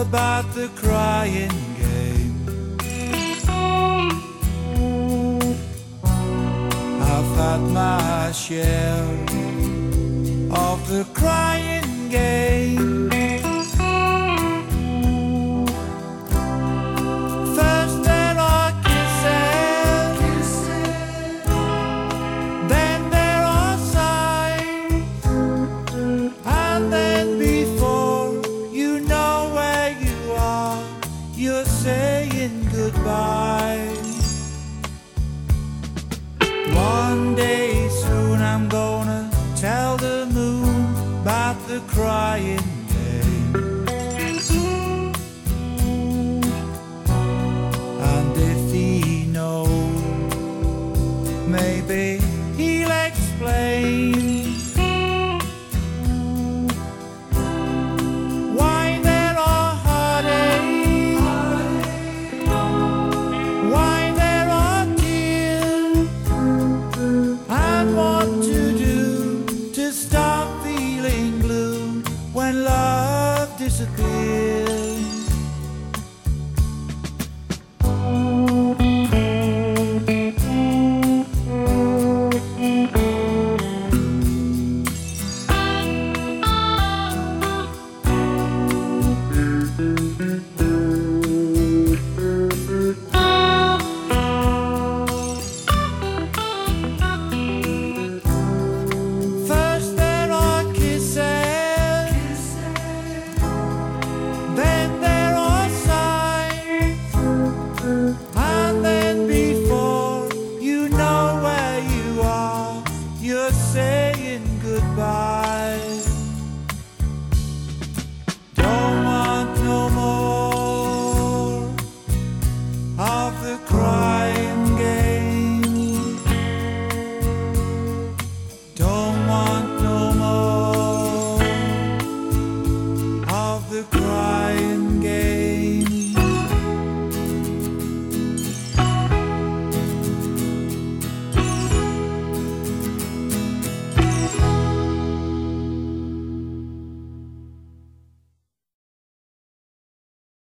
about the crying game. I've had my share of the crying game. First there are kisses, then there are sighs, and then before you know where you are, you're saying goodbye. One day soon I'm gonna tell the moon about the crying